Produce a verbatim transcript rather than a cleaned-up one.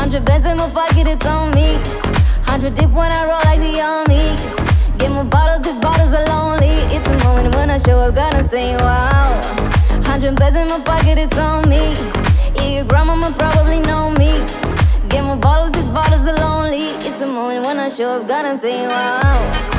Hundred bands in my pocket, it's on me. Hundred dip when I roll like the army. Get more bottles, these bottles are lonely. It's a moment when I show up, God, I'm saying wow. Hundred bands in my pocket, it's on me. Yeah, your grandmama probably know me. Get more bottles, these bottles are lonely. It's a moment when I show up, God, I'm saying wow.